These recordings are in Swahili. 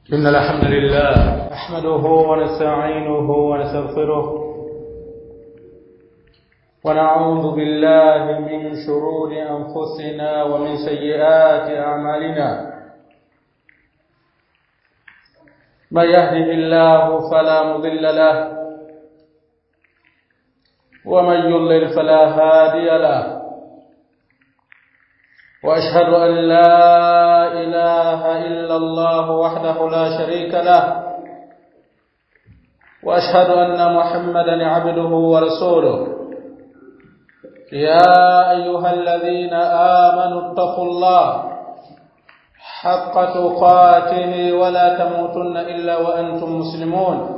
إن الحمد لله نحمده ونستعينه ونستغفره ونعوذ بالله من شرور أنفسنا ومن سيئات أعمالنا من يهده الله فلا مضل له ومن يضلل فلا هادي له وأشهد أن لا إله إلا الله وحده لا شريك له وأشهد أن محمدا عبده ورسوله يا أيها الذين آمنوا اتقوا الله حق تقاته ولا تموتن إلا وأنتم مسلمون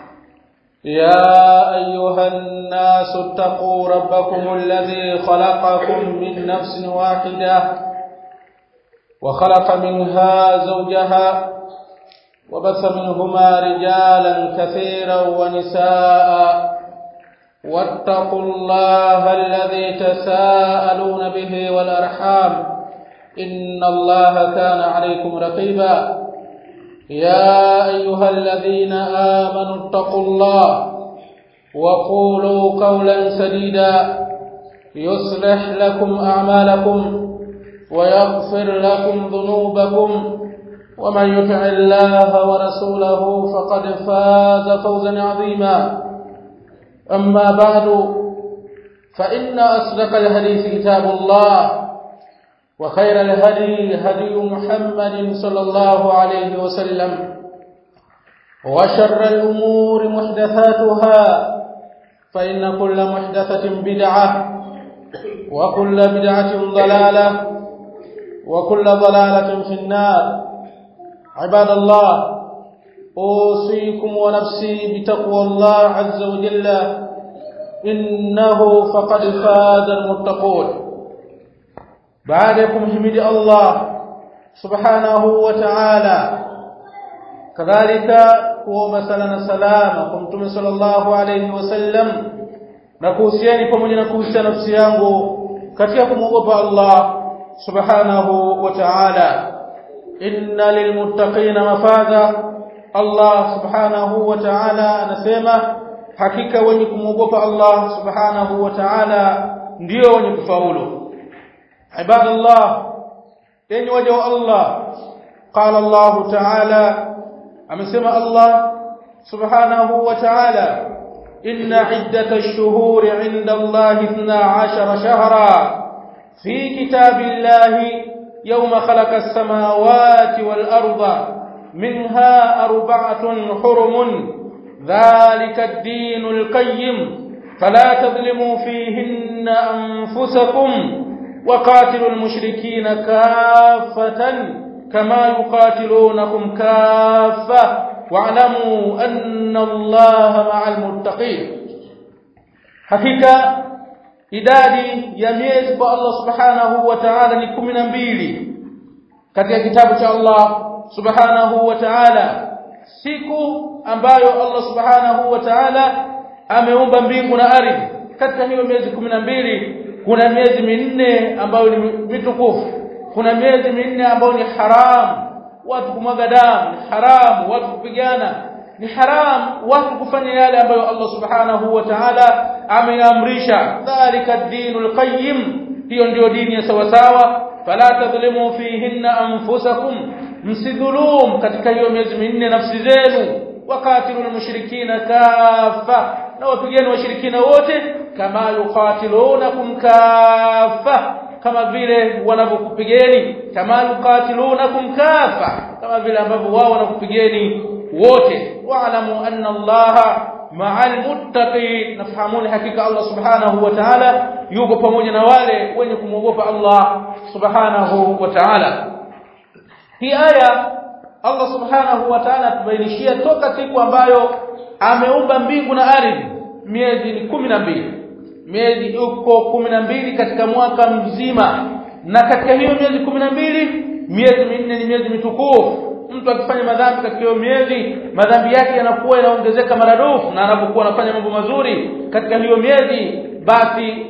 يا أيها الناس اتقوا ربكم الذي خلقكم من نفس واحدة وخلق منها زوجها وبث منهما رجالا كثيرا ونساء واتقوا الله الذي تساءلون به والأرحام إن الله كان عليكم رقيبا يا أيها الذين آمنوا اتقوا الله وقولوا قولا سديدا يصلح لكم أعمالكم ويغفر لكم ذنوبكم ومن يطع الله ورسوله فقد فاز فوزا عظيما أما بعد فإن أصدق الحديث كتاب الله وخير الهدي هدي محمد صلى الله عليه وسلم وشر الأمور محدثاتها فإن كل محدثة بدعة وكل بدعة ضلالة وكل ضلالة في النار عباد الله أوصيكم ونفسي بتقوى الله عز وجل إنه فقد فاز المتقون بعدكم حمد الله سبحانه وتعالى كذلك هو مثلنا سلامكم صلى الله عليه وسلم nakuhusiani pamoja na kuhusiana nafsi yangu katika kumwogopa Allah subhanahu wa ta'ala inna lilmuttaqina mafaza Allah subhanahu wa ta'ala anasema hakika wenye kumwogopa Allah subhanahu wa ta'ala ndio wenye kufaulu عباد الله إن وجه الله قال الله تعالى أمسمى الله سبحانه وتعالى إن عدة الشهور عند الله 12 شهرا في كتاب الله يوم خلق السماوات والأرض منها 4 حرم ذلك الدين القيم فلا تظلموا فيهن أنفسكم وقاتلوا المشركين كافة كما يقاتلونكم كافة واعلموا أن الله مع المتقين حقيقة idadi ya miezi kwa Allah subhanahu wa ta'ala ni 12 katika kitabu cha Allah subhanahu wa ta'ala siku ambayo Allah subhanahu wa ta'ala ameumba mbingu na ardhi katika hiyo miezi 12 kuna miezi minne ambayo ni mitukufu kuna miezi minne ambayo ni haram watu kumwaga damu ni haram watu kupigana ni haram watu kufanya yale ambayo Allah subhanahu wa ta'ala ameamrisha dhalika ad-dinul qayyim hiyo ndio dini ya sawa sawa fala tadhlimu fihinna anfusakum msidhulum katika hiyo miezi minne nafsi zenu waqatilul mushrikina kafa na wapigeni washirikina wote kama yuqatilunakum kafa kama vile wanapokupigeni kama yuqatilunakum kafa kama vile ambavyo wao wanakupigeni wote wa'lamu anna Allaha ma'al muttaqin nafahamuni hakika Allah subhanahu wa ta'ala yuko pamoja na wale wenye kumwogopa Allah subhanahu wa ta'ala hii aya Allah subhanahu wa ta'ala tubainishia toka siku ambayo ameumba mbingu na ardhi miezi ni 12 miezi uko 12 katika mwaka mzima na katika hiyo miezi 12 miezi minne ni miezi mitukufu mtu akifanya madhambi katika hiyo miezi madhambi yake yanakuwa yanaongezeka maradufu na anapokuwa anafanya mambo mazuri katika hiyo miezi basi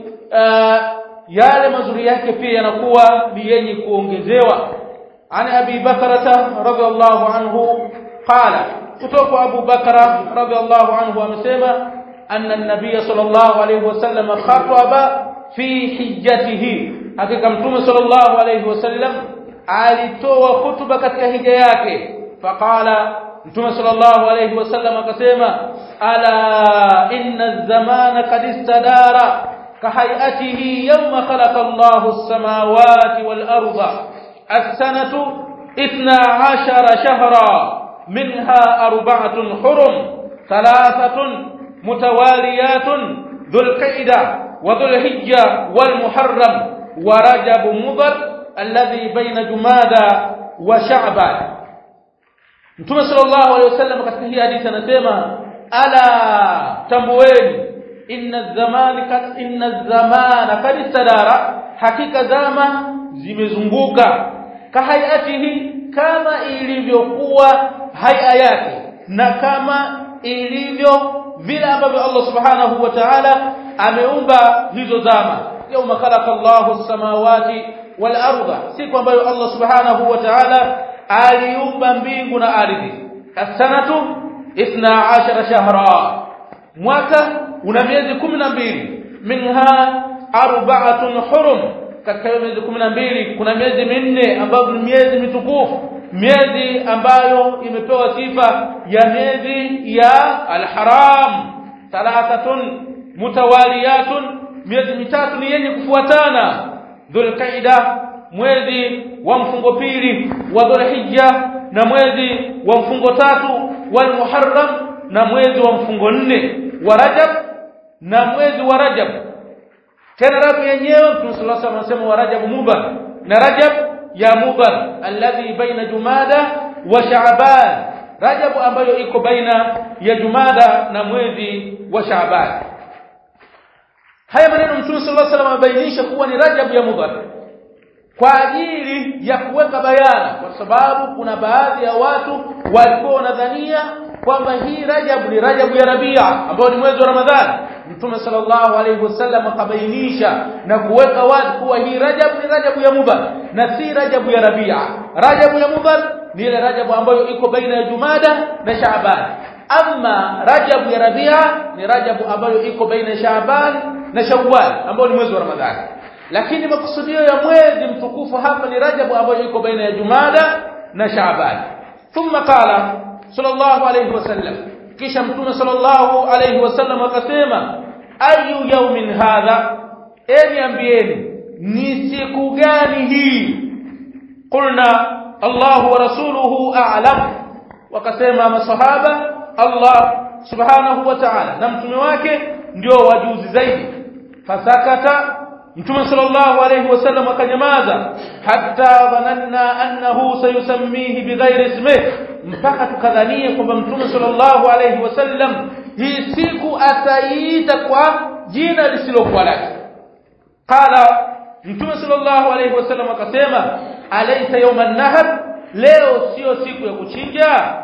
yale mazuri yake pia yanakuwa ni yenye kuongezewa عن أبي بكرة رضي الله عنه qala kutoka Abu Bakar radhiallahu anhu amesema anna an-nabiy sallallahu alayhi wasallam khataba fi hijjatihi, hakika mtume sallallahu alayhi wasallam alitoa hutuba katika hija yake. Faqala, mtume sallallahu alayhi wasallam akasema, ala inna az-zamana qad istadara kahayatihi yawma khalaqa Allahu as-samawati wal arda as-sanatu 12 shahra minha 4 hurum 3 mutawaliyatun dhul qa'da wa dhul hijja wal muharram wa rajab mudhar alladhi bayna jumada wa sha'ban. Mtume sallallahu alayhi wasallam katika hii hadithi anasema, ala tambueni, inna zamana qad istadara, hakika zama zimezunguka, kahayatihi, kama ilivyokuwa haya yake na kama ilivyo vile ambavyo Allah subhanahu wa ta'ala ameumba hizo zama. Yawma khalaqa Allahu as-samawati wal arda, siku ambayo Allah subhanahu wa ta'ala aliumba mbingu na ardhi. As-sanatu 12 shahra, mwaka una miezi 12. Minha 4 hurum, katika miezi 12 kuna miezi minne ambayo ni miezi mitukufu, miezi ambayo imepewa sifa ya miezi ya al-haram. 3 mutawaliyatun, miezi mitatu ni yenye kufuatana. Dhul qa'da, mwezi wa mfungo pili, wa dhul hijja, na mwezi wa mfungo tatu, wal muharram, na mwezi wa mfungo 4, wa rajab, na mwezi wa rajab. Tena Rajab yenyewe Mtume sallallahu alayhi wasallam anasema wa rajab mudhar, na rajab ya mudhar alladhi baina jumada wa sha'ban, rajab ambayo iko baina ya jumada na mwezi wa sha'ban. Haya maneno Mtume sallallahu alayhi wasallam abainisha kuwa ni rajab ya mudhar kwa ajili ya kuweka bayana, kwa sababu kuna baadhi ya watu walikuwa wanadhania kwamba hii rajab ni rajab ya Rabia ambayo ni mwezi wa Ramadhani. Mtume sallallahu alayhi wasallam akabainisha na kuweka wazi kuwa hii rajab ni rajab ya mudhar na si rajab ya Rabia. Rajab ya mudhar ni ile rajab ambayo iko baina ya Jumada na Shaaban. Amma rajab ya Rabia ni rajab ambayo iko baina ya Shaaban na Shawwal ambayo ni mwezi wa Ramadhani. Lakini makusudio ya mwezi mtukufu hapa ni rajab ambayo iko baina ya Jumada na Shaaban. Thumma qala sallallahu alayhi wasallam, kisha Mtume sallallahu alayhi wasallam akasema, ayu yawmin hadha, niambieni ni siku gani hii? Qulna Allahu wa rasuluhu a'lam, wakasema masahaba Allah subhanahu wa ta'ala na mtume wake ndio wajuzi zaidi. Fasakata, Mtume sallallahu alayhi wasallam akanyamaza, hatta dhananna annahu sayusammihi bighairi ismihi, mpaka tukadhania kwamba Mtume sallallahu alayhi wasallam hii siku ataiita kwa jina lisilokuwa lake. Qala, Mtume sallallahu alayhi wasallam akasema, alaysa yawman nahr, leo sio siku ya kuchinja?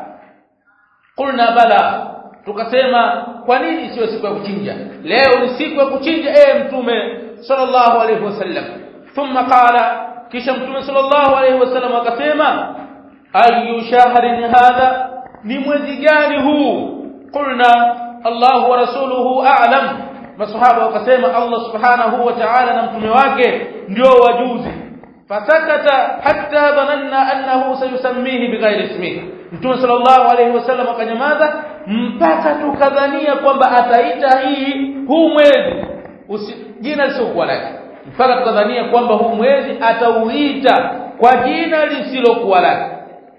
Qulna bala, tukasema kwa nini sio siku ya kuchinja? Leo ni siku ya kuchinja Mtume sallallahu alayhi wasallam. Thumma qala, kisha Mtume sallallahu alayhi wasallam akasema, ayu shahrin hadha, ni mwezi gani huu? Qulna Allahu wa rasuluhu a'lam, masahaba wakasema Allah subhanahu wa ta'ala na mtume wake ndio wajuzi. Fasakata hatta dhananna annahu sayusammihi bighairi ismihi, Mtume sallallahu alayhi wasallam akanyamaza mpaka tukadhania kwamba ataita huu mwezi jina lisilokuwa lake, mpaka tukadhania kwamba huu mwezi atauita kwa jina lisilokuwa lake.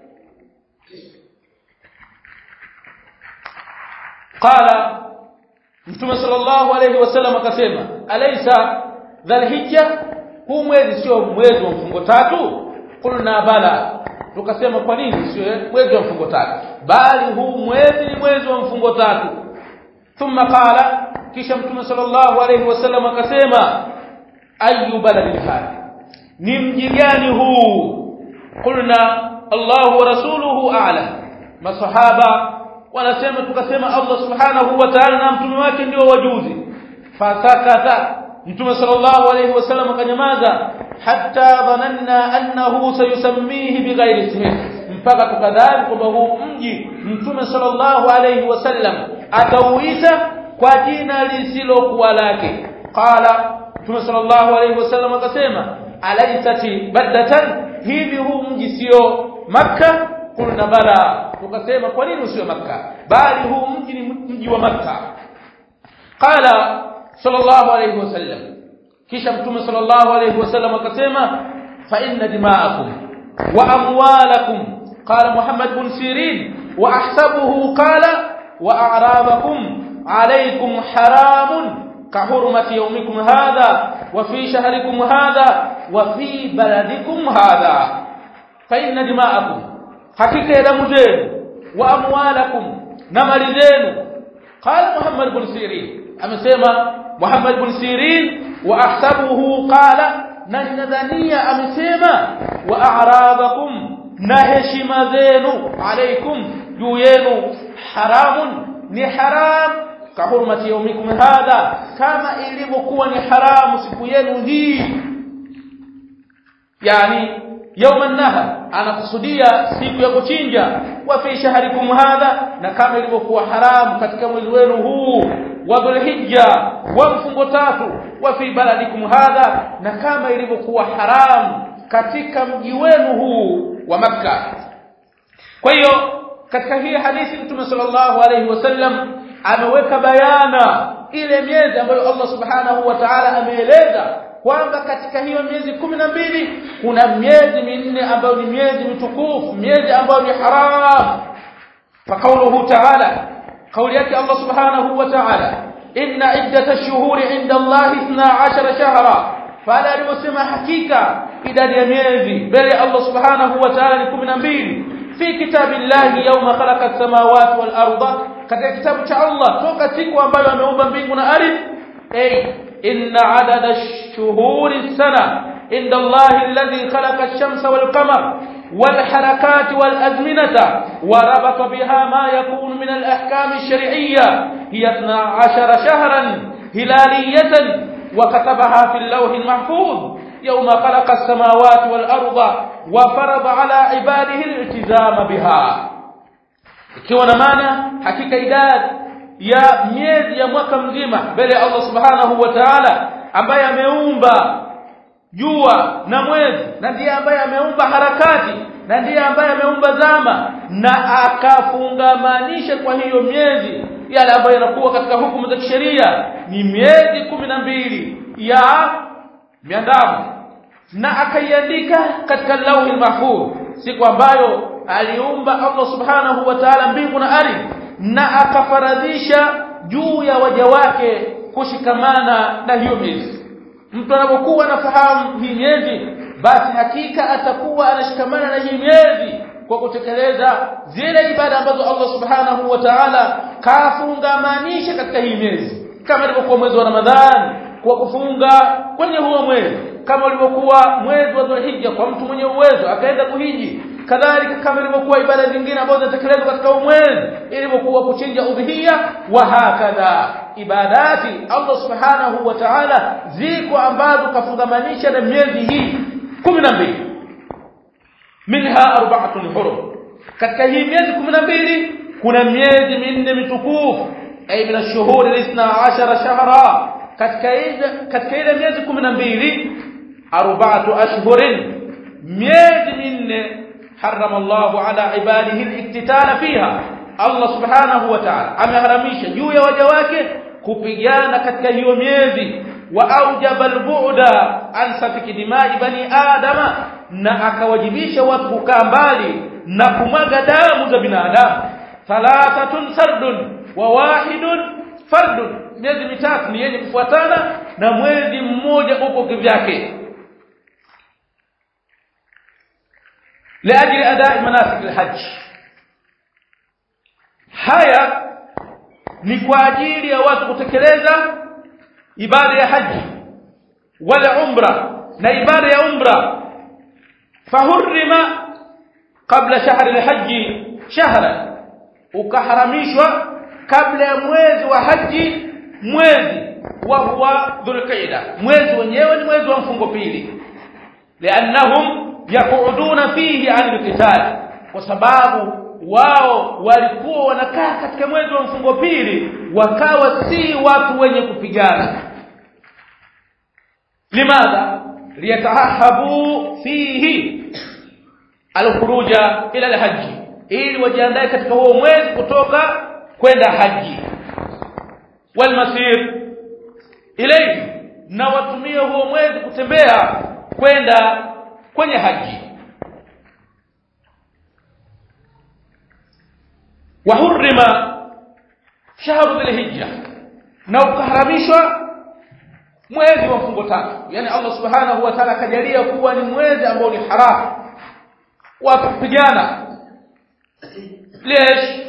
Qala, Mtume sallallahu alayhi wasallam akasema, alaysa dhulhijja, huu mwezi sio mwezi wa mfungo tatu? Qulna bala, tukasema kwa nini sio mwezi wa mfungo tatu, bali huu mwezi ni mwezi wa mfungo tatu. Thumma qala, kisha Mtume sallallahu alayhi wasallam akasema, ayu baladin hadha, ni mji gani huu? Qulna Allahu wa rasuluhu a'lam, masahaba wanasema tukasema Allah subhanahu wa ta'ala na mtume wake ndio wajuzi. Fasakata, Mtume sallallahu alayhi wasallam akanyamaza, hatta dhananna annahu sayusammihi bighairi ismihi, mpaka tukadhani kwamba huu mji Mtume sallallahu alayhi wasallam atauita kwa jina lisilokuwa lake. Qala Mtume sallallahu alayhi wasallam akasema alaysati badatan, hivi huu mji sio Makka? Kulna bala, tukasema kwa nini usio Makka, bali huu mji ni mji wa Makka. Qala sallallahu alayhi wasallam, kisha Mtume sallallahu alayhi wasallam akasema fa inna dima'akum wa amwalakum, qala Muhammad bin Sirin, wa ahsabuhu qala wa a'rabakum alaykum haramun ka hurmati yawmikum hadha wa fi shahrikum hadha wa fi baladikum hadha. Fa inna dima'akum, hakika ya damu zenu, wa amwalakum, na mali zenu. Qala Muhammad bin Sirin, amesema Muhammad bin Sirin, wa ahsabuhu qala, na ninadhania amesema wa a'rabakum, na heshima zenu, alaykum, juu yenu, haramun, ni haram, ka hurmati yawmikum hadha, kama ilivyokuwa ni haramu siku yenu hii. Yani يوم النهر anakusudia siku ya kuchinja, wa fi shahrikum hadha, na kama ilivyokuwa haramu katika mwezi wenu huu wa Dhulhijja wa mfungo 3, wa fi baladikum hadha, na kama ilivyokuwa haramu katika mji wenu huu wa Makka. Kwa hiyo katika hii hadithi Mtume sallallahu alayhi wasallam ameweka bayana ile miezi ambayo Allah subhanahu wa ta'ala ameeleza kwamba katika hiyo miezi 12 kuna miezi minne ambayo ni miezi mitukufu, miezi ambayo ni haram. Fa qawluhu ta'ala, qawli yake Allah subhanahu wa ta'ala, inna iddatash shuhuri 'inda Allah 12 shahra, fala alivyosema hakika idadi ya miezi mbele Allah subhanahu wa ta'ala ni 12 fi kitabillahi yawma khalaqa as-samawati wal arda, katika kitabu cha Allah toka siku ambayo ameumba mbingu na ardhi. إن عدد الشهور السنة عند الله الذي خلق الشمس والقمر والحركات والأزمنة وربط بها ما يكون من الأحكام الشرعية هي 12 شهرا هلالية، وكتبها في اللوح المحفوظ يوم خلق السماوات والأرض وفرض على عباده الالتزام بها. ikiwa na maana hakika idadi ya miezi ya mwaka mzima mbele ya Allah subhanahu wa ta'ala, ambaye ameumba jua na mwezi, na ndiye ambaye ameumba harakati, na ndiye ambaye ameumba zama, na akafungamanisha kwa hiyo miezi yale ambayo yanakuwa katika hukumu za kisheria, ni miezi 12 ya miandamo, na akaiandika katika lauhi mahfuz, siku ambayo aliumba Allah subhanahu wa ta'ala mbingu na ardhi, na akafaradhisha juu ya waja wake kushikamana na hiyo miezi. Mtu anapokuwa anafahamu hii miezi, basi hakika atakuwa anashikamana na hii miezi kwa kutekeleza zile ibada ambazo Allah subhanahu wa ta'ala kafungamanisha katika hii miezi, kama ilivyokuwa mwezi wa Ramadhani kwa kufunga kwenye huo mwezi, kama ilivyokuwa mwezi wa Dhulhijja kwa mtu mwenye uwezo akaenda kuhiji, kadhalika kama ilivyokuwa ibada zingine ambazo zinatekelezwa katika mwezi, ilivyokuwa kuchinja udhiya, wa hakadha ibadati Allah subhanahu wa ta'ala ziko ambazo kafungamanisha na miezi hii 12, minha 4 hurum. Katika hii miezi 12 kuna miezi minne mitukufu, ay min ash-shuhur al-12 shahra. katika ile miezi 12 4 ashhurin, miezi minne harrama Allah ala ibadihi al-iqtitala fiha, Allah subhanahu wa ta'ala ameharamisha juu ya waja wake kupigana katika hiyo miezi, wa aujaba al-bu'da an safiki dimai bani adama, na akawajibisha watu kukaa mbali na kumwaga damu za binadamu. 3 sardun wa 1 fardun, miezi mitatu ni yenye kufuatana na mwezi mmoja upo kivyake. لأجل أداء مناسك الحج, haya ni kwa ajili ya watu kutekeleza ibada ya haji wala umra na ibada ya umra. Fahurrima qabla shahri alhaji shahran, ukaharamishwa kabla ya mwezi wa haji mwezi wa huwa Dhulqa'da, mwezi wenyewe ni mwezi wa mfungo pili. Liannahum yaquduna fihi 'an al-qital, kwa sababu wao walikuwa wanakaa katika mwezi wa mfungo pili wakawa si watu wenye kupigana. Limadha liyatahabu fihi al-khuruja ila al-hajj, ili wajiandae katika huo mwezi kutoka kwenda haji, wal masir ilayhi, na watumie huo mwezi kutembea kwenda kwenye haji. Wa hurrima shahru dhil-hijja, na ukaharamishwa mwezi wa mfungo tatu. Yani Allah subhanahu wa ta'ala kajalia kuwa ni mwezi ambao ni haramu watu kupigana. Lesh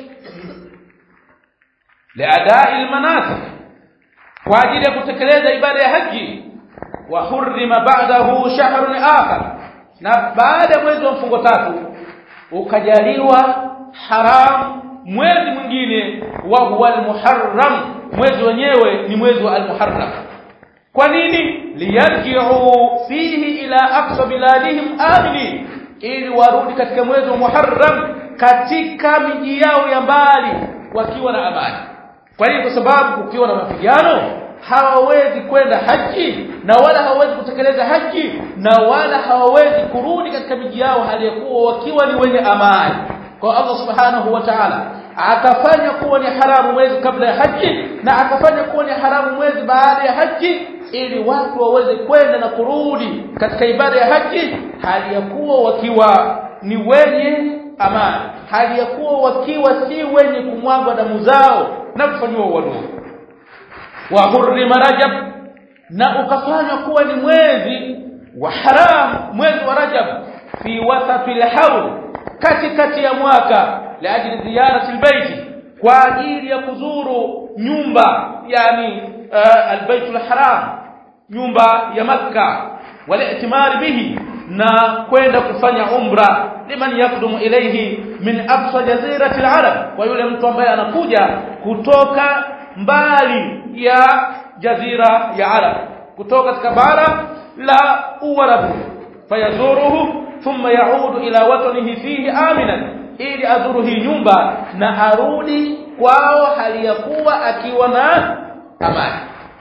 liadai almanasik, kwa ajili ya kutekeleza ibada ya haji. Wa hurrima ba'dahu shahrun akhar, na baada ya mwezi wa mfungo tatu ukajaliwa haram mwezi mwingine, wa huwa al-muharram, mwezi wenyewe ni mwezi wa al-muharram. Kwa nini? Liyarji'u fihi ila aqsa biladihim amini, ili warudi katika mwezi wa Muharram katika miji yao ya mbali wakiwa na amani. Kwa hiyo kwa sababu ukiwa na mapigano hawawezi kwenda haji, na wala hawawezi kutekeleza haji, na wala hawawezi kurudi katika miji yao hali ya kuwa wakiwa ni wenye amani. Kwa Allah subhanahu wa ta'ala akafanya kuwa ni haramu mwezi kabla ya haji, na akafanya kuwa ni haramu mwezi baada ya haji, ili watu waweze kwenda na kurudi katika ibada ya haji hali ya kuwa wakiwa ni wenye amani, hali ya kuwa wakiwa si wenye kumwaga damu zao na kufanywa uadui. Wa hurrima Rajab, na ukafanywa kuwa ni mwezi wa haram mwezi wa Rajab fi wasati al-hawl, katikati ya mwaka, la ajili ziyarati al-bayt, kwa ajili ya kuzuru nyumba, yani al-baytul haram, nyumba ya Makka, wala itimari bihi, na kwenda kufanya umra, liman yakdumu ilayhi min aqsa jazirati al-arab, kwa yule mtu ambaye anakuja kutoka mbali ya jazira ya Arab, kutoka katika bara la Uarabu, fayazuruhu thumma yaudu ila watanihi fihi aminan, ili azuru hii nyumba na arudi kwao hali ya kuwa akiwa na amani.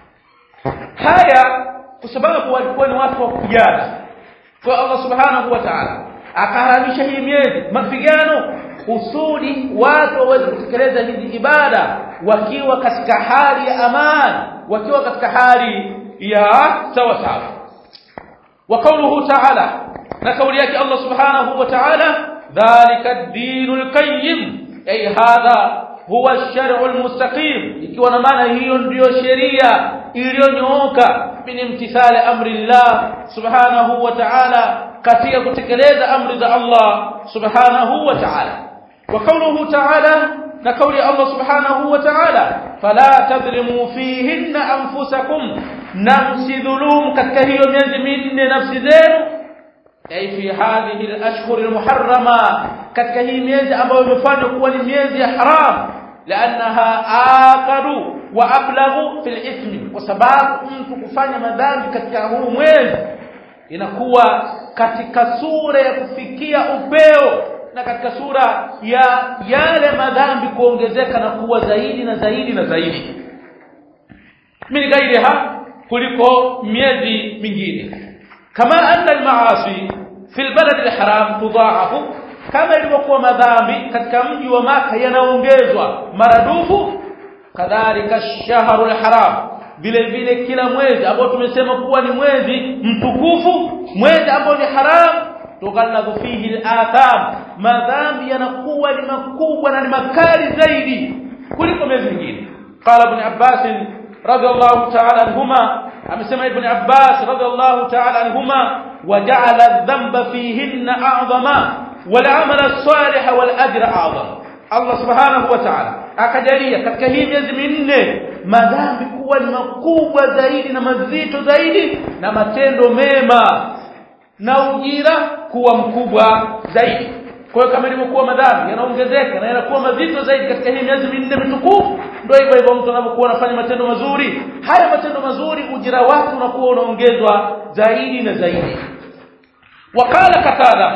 Haya kwa sababu walikuwa ni watu wa kupigana, kwa Allah subhanahu wa ta'ala akaharamisha hii miezi mapigano, kusudi watu waweze kutekeleza hizi ibada wakiwa katika hali ya amani, wakiwa katika hali ya sawa sawa. Wa qawluhu ta'ala, na kauli yake Allah subhanahu wa ta'ala, dhalika ad-dinul qayyim, ay hadha huwa ash-shar'u al-mustaqim, ikiwa na maana hiyo ndio sheria iliyonyooka, min imtithali amri Allah subhanahu wa ta'ala, katika kutekeleza amri za Allah subhanahu wa ta'ala. Wa qawluhu ta'ala, na kauli Allah subhanahu wa ta'ala, fala tadhlimu fihinna anfusakum, na msidhulumu katika hiyo miezi minne nafsi zenu, ay fi hadhihi al-ashhur al-muharrama, katika hii miezi ambayo imefanywa kuwa ni miezi ya haram, لانها آقر وأبلغ في الإثم, kwa sababu mtu kufanya madhambi katika huu mwezi inakuwa katika sura ya kufikia upeo, na katika sura ya yale madhambi kuongezeka na kuwa zaidi na zaidi na zaidi min gairiha, kuliko miezi mingine. Kama anna al-maasi fi al-balad al-haram tudha'afu, kama ilivyokuwa madhambi katika mji wa Maka yanaongezwa maradufu, kadhalika ash-shahru al-haram, vile vile kila mwezi ambao tumesema kuwa ni mwezi mtukufu, mwezi ambao ni haram, tughalladhu fihi al-atham, madhambi yanakuwa ni makubwa na ni makali zaidi kuliko miezi mingine. Qala ibn Abbas radiyallahu ta'ala anhuma, amesema ibn Abbas radiyallahu ta'ala anhuma, waja'ala adh-dhanba fihinna a'zama wal 'amala as-salih wal ajra a'zam. Allah subhanahu wa ta'ala akajalia katika hii miezi minne madhambi kuwa ni makubwa zaidi na mazito zaidi, na matendo mema na ujira kuwa mkubwa zaidi. Kwa hiyo kama ilivyokuwa madhambi yanaongezeka na yanakuwa mazito zaidi katika hii miezi minne mitukufu, ndio hivyo hivyo mtu anapokuwa anafanya matendo mazuri, haya matendo mazuri ujira wake unakuwa unaongezwa zaidi na zaidi. Wakala Qatada,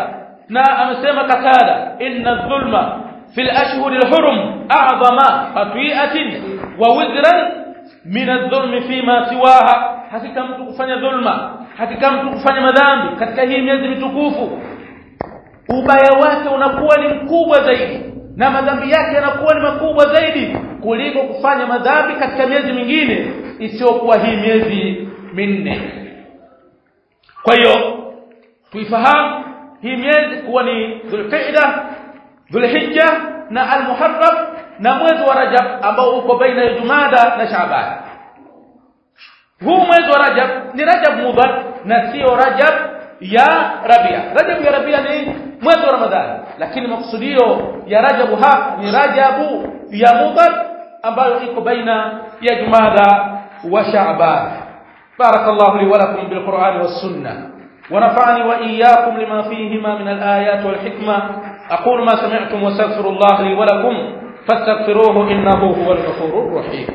na amesema Katada inna dhulma fil ashhuri al-hurum a'zama qati'atin wa wizran min adh-dhulmi fima siwaha, hakika mtu kufanya dhulma, hakika mtu kufanya madhambi katika hii miezi mitukufu ubaya wake unakuwa ni mkubwa zaidi na madhambi yake yanakuwa ni makubwa zaidi kuliko kufanya madhambi katika miezi mingine isiyokuwa hii miezi minne. Kwa hiyo tuifahamu hii miezi kuwa ni Dhulqa'da, Dhulhijja na Al-Muharram na mwezi wa Rajab ambao uko baina ya Jumada na Shaaban. Huu mwezi wa Rajab ni Rajab Mudhar na sio Rajab ya Rabia. Rajab ya Rabia ni mwezi wa Ramadhani, lakini maksudio ya Rajab hapa ni Rajabu ya Mudhar ambayo iko baina ya Jumada wa Shaaban. Barakallahu li wa lakum bil Qur'ani was sunnah ونفعني وإياكم لما فيهما من الآيات والحكمة. أقول ما سمعتم واستغفر الله لي ولكم فاستغفروه إنه هو الغفور الرحيم.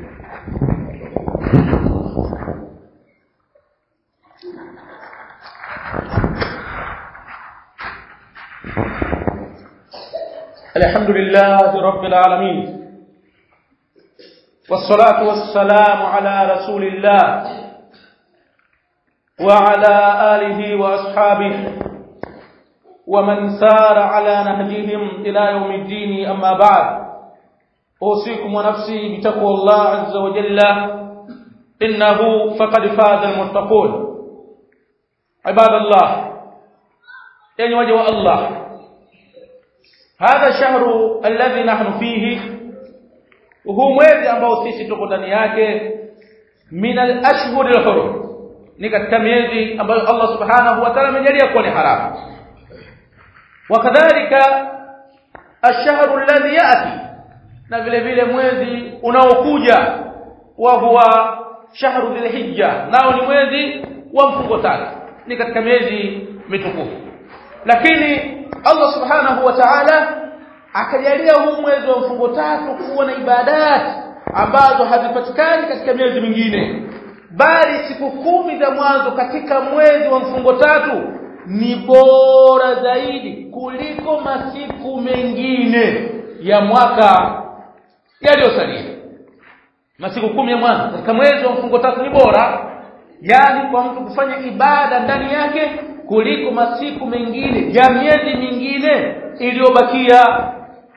الحمد لله رب العالمين والصلاة والسلام على رسول الله وعلى آله وأصحابه ومن سار على نهجهم إلى يوم الدين. أما بعد، أوصيكم ونفسي بتقوى الله عز وجل إنه فقد فاز المتقون. عباد الله، يعني وجه الله، هذا الشهر الذي نحن فيه وهو mwezi ambao sisi tuko ndani yake min al-ashhur al-hurum, ni katika miezi ambayo Allah subhanahu wa ta'ala amejalia kuwa ni haramu. Wakadhalika ash-shahru alladhi yati, na vile vile mwezi unaokuja wa huwa shahru dhulhijja, nao ni mwezi wa mfungo tatu, ni katika miezi mitukufu. Lakini Allah subhanahu wa ta'ala akajalia huu mwezi wa mfungo tatu kuwa na ibadati ambazo hazipatikani katika miezi mingine, bali siku 10 za mwanzo katika mwezi wa mfungo tatu ni bora zaidi kuliko masiku mengine ya mwaka yaliyosalia. Masiku 10 ya mwanzo katika mwezi wa mfungo tatu ni bora, yani kwa mtu kufanya ibada ndani yake kuliko masiku mengine ya miezi mingine iliyobakia.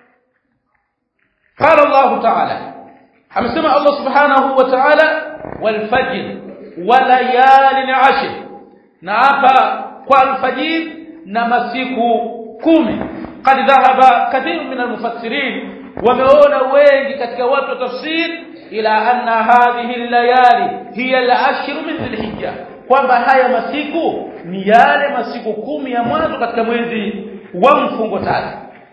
قال الله تعالى، amesema Allah subhanahu wa ta'ala wal fajr wa layalin 'ashr, na hapa kwa al-fajr na masiku 10. Qad dhahaba kathir min al-mufassirin, wameona wengi katika watu wa tafsir ila anna hadhihi al-layali hiya al-ashr min dhul-hijja, kwamba haya masiku ni yale masiku 10 ya mwanzo katika mwezi wa mfungo tatu.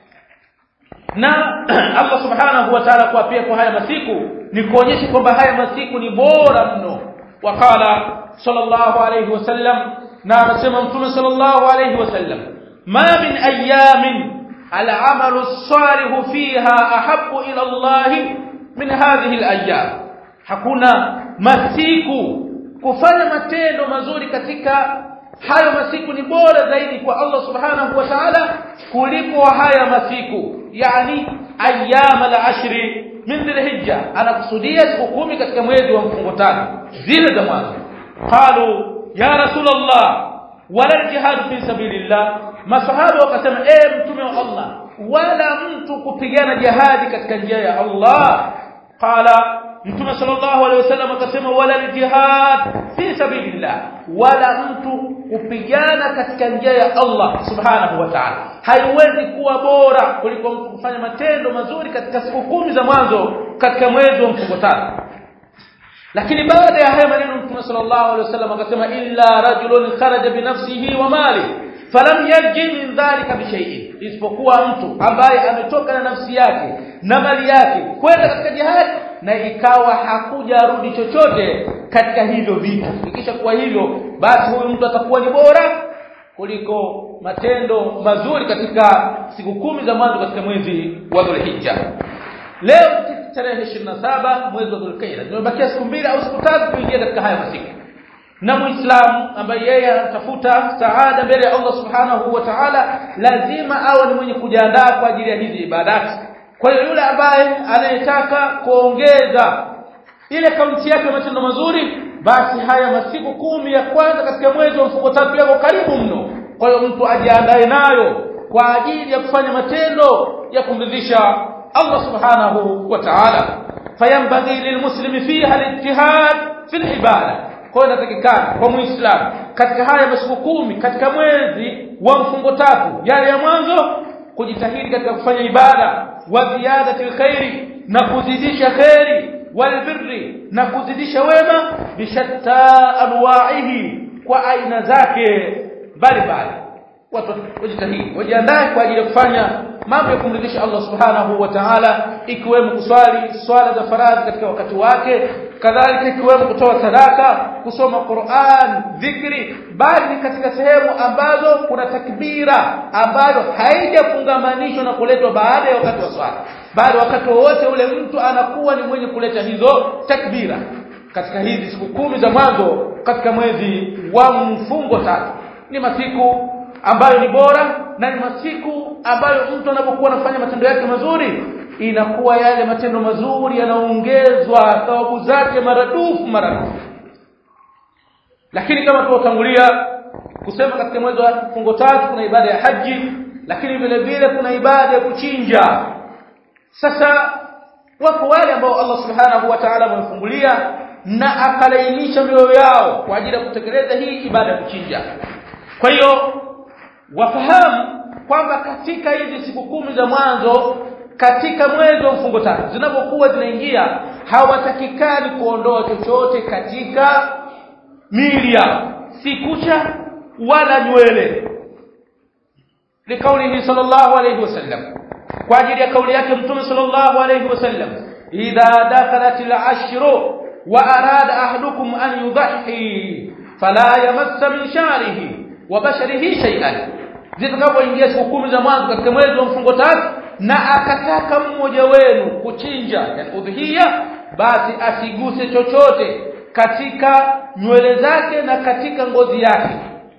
Na Allah subhanahu wa ta'ala kwa pia kwa haya masiku ni kuonyesha kwamba haya masiku ni bora mno. Waqala sallallahu alayhi wasallam, na anasema Mtume sallallahu alayhi wasallam, ma min ayamin al-amalu as-salihu fiha ahabbu ila Allah min hadhihi al-ayyam, hakuna masiku kufanya matendo mazuri katika hayo masiku ni bora zaidi kwa Allah subhanahu wa ta'ala kuliko haya masiku, yani ayyam al-ashri min dhulhijja, anakusudia siku 10 katika mwezi wa mfungo tatu zile za mwanzo. Qalu ya rasulullah wala jihad fi sabilillah, masahaba wakasema mtume wa Allah, wala mtu kupigana jihadi katika njia ya Allah. Qala Mtume sallallahu alaihi wasallam akasema wala jihad fi sabilillah, wala mtu kupigana katika njia ya Allah subhanahu wa ta'ala haiwezi kuwa bora kuliko mtu kufanya matendo mazuri katika siku 10 za mwanzo katika mwezi wa mfungo tatu. Lakini baada ya haya maneno Mtume sallallahu alaihi wasallam akasema illa rajulun kharaja bi nafsihi wa mali falam yarji min dhalika bi shay'in, isipokuwa mtu ambaye ametoka na nafsi yake na mali yake kwenda katika jihad na ikawa hakujarudi chochote katika hivyo vita. Ikisha kuwa hivyo, basi huyu mtu atakuwa ni bora kuliko matendo mazuri katika siku 10 za mwanzo katika mwezi wa Dhulhijja. Leo tarehe 27 mwezi wa Dhulqa'da, tumebakia siku 2 au siku 3 kuingia katika haya masiku. na muislamu ambaye yeye anatafuta saada mbele ya Allah subhanahu wa ta'ala lazima awe ni mwenye kujiandaa kwa ajili ya hizi ibadati. Kwa hiyo yule ambaye anayetaka kuongeza ile kaunti yake ya matendo mazuri, basi haya masiku 10 ya kwanza katika mwezi wa mfungo tatu yako karibu mno. Kwa hiyo mtu ajiandae nayo kwa ajili ya kufanya matendo ya kumridhisha Allah subhanahu wa ta'ala. Fayambaghi lilmuslimi fiha al-ijtihad fi al-ibada. Kwa hiyo inatakikana kwa muislamu katika haya masiku 10 katika mwezi wa mfungo tatu yale ya mwanzo kujitahidi katika kufanya ibada, wa ziyadatil khairi, na kuzidisha khairi, wal birri, na kuzidisha wema, bishatta anwa'ihi, kwa aina zake mbalimbali. Watu wajitahidi wajiandae kwa ajili ya kufanya mambo ya kumridhisha Allah subhanahu wa ta'ala, ikiwemo kuswali swala za faradhi katika wakati wake, kadhalika ikiwemo kutoa sadaka, kusoma Qur'an, dhikri, bali katika sehemu ambazo kuna takbira ambayo haijafungamanishwa na kuletwa baada ya wakati wa swala, bali wakati wote ule mtu anakuwa ni mwenye kuleta hizo takbira katika hizi siku 10 za mwanzo katika mwezi wa mfungo tatu. Ni masiku ambayo ni bora na ni masiku ambayo mtu anapokuwa anafanya matendo yake mazuri, inakuwa yale matendo mazuri yanaongezwa thawabu zake maradufu. Lakini kama tulitangulia kusema, katika mwezi wa mfungo tatu kuna ibada ya haji, lakini vile vile kuna ibada ya kuchinja. Sasa wako wale ambao Allah subhanahu wa ta'ala amefungulia na akalainisha mioyo yao kwa ajili ya kutekeleza hii ibada ya kuchinja. Kwa hiyo wafahamu kwamba katika hizi siku 10 za mwanzo katika mwezi wa mfungo tatu zinapokuwa zinaingia, hawatakikani kuondoa chochote katika miili yao, si kucha wala nywele. Likauli sallallahu alayhi wasallam, kwa ajili ya kauli yake Mtume sallallahu alayhi wasallam, idha dakalatil ashru wa arada ahadukum an yudhi fala yamassa min sha'rihi wa basharihi shay'an. Zitakapoingia siku 10 za mwanzo katika mwezi wa mfungo tatu na akataka mmoja wenu kuchinja, yani udhiya, basi asiguse chochote katika nywele zake na katika ngozi yake.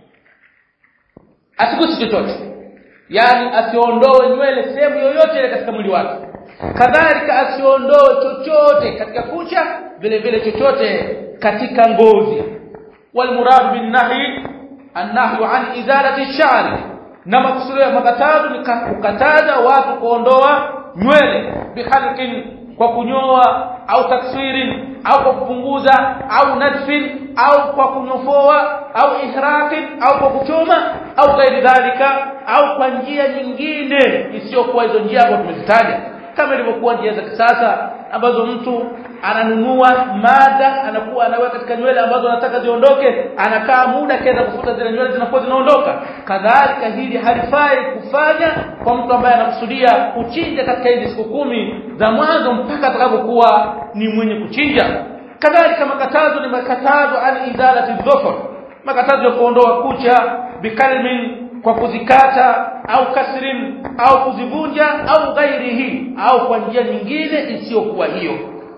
Asiguse chochote, yani asiondoe nywele sehemu yoyote ile katika mwili wake. Kadhalika asiondoe chochote katika kucha, vile vile chochote katika ngozi. Wal murad bin nahi an-nahyu an izalati ash-sha'r, na maksudi ya makatazo ni kukataza watu kuondoa nywele, bihalqin, kwa kunyoa, au takswirin, au kwa kupunguza, au nadfin, au kwa kunyofoa, au ihraqin, au kwa kuchoma, au ghairi dhalika, au kwa njia nyingine isiyokuwa hizo njia ambazo tumezitaja, kama ilivyokuwa njia za kisasa ambazo mtu ananunua mada, anakuwa anaweka katika nywele ambazo anataka ziondoke, anakaa muda kaenda kufuta zile nywele zinakuwa zinaondoka. Kadhalika hili halifai kufanya kwa mtu ambaye anakusudia kuchinja katika hizi siku 10 za mwanzo mpaka atakapokuwa ni mwenye kuchinja. Kadhalika makatazo ni makatazo an izalati dhufur, makatazo ya kuondoa kucha, bikalmin, kwa kuzikata, au kasrin, au kuzivunja, au ghairihi, au kwa njia nyingine isiyokuwa hiyo.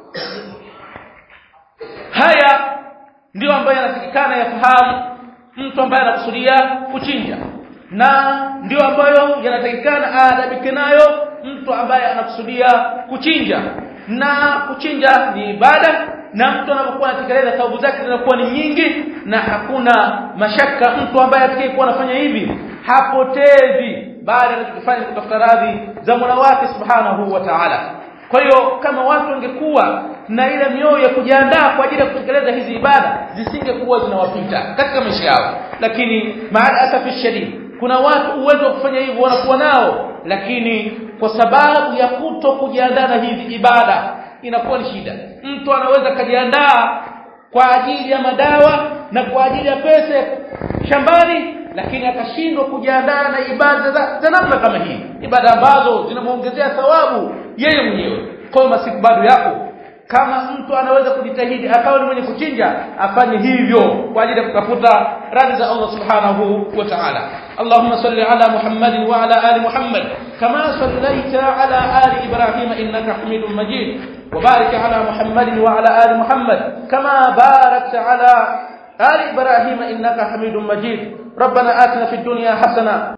Haya ndio ambayo yanatakikana yafahamu mtu ambaye anakusudia kuchinja, na ndio ambayo yanatakikana aadabike nayo mtu ambaye anakusudia kuchinja. Na kuchinja ni ibada, na mtu anapokuwa anatekeleza thawabu zake zinakuwa ni nyingi, na hakuna mashaka mtu ambaye atakayekuwa anafanya hivi hapotezi, bali anachofanya kutafuta radhi za Mola wake subhanahu wa ta'ala. Kwa hiyo kama watu wangekuwa na ile mioyo ya kujiandaa kwa ajili ya kutekeleza hizi ibada, zisingekuwa zinawapita katika maisha yao. Lakini maana asafi shadid, kuna watu uwezo wa kufanya hivyo wanakuwa nao, lakini kwa sababu ya kuto kujiandaa na hizi ibada inakuwa ni shida. Mtu anaweza kujiandaa kwa ajili ya madawa na kwa ajili ya pesa shambani, lakini akashindwa kujiandaa na ibada za namna kama hii, ibada ambazo zinamuongezea thawabu yeye mwenyewe. Kwa masiku bado yako, kama mtu anaweza kujitahidi akawa ni mwenye kuchinja, afanye hivyo kwa ajili ya kutafuta radhi za Allah subhanahu wa ta'ala. Allahumma salli ala Muhammadin wa ala ali Muhammad kama sallaita ala ali Ibrahim innaka Hamidum Majid, wa barik ala Muhammadin wa ala ali Muhammad kama barakta ala آل إبراهيم إنك حميد مجيد ربنا آتنا في الدنيا حسنة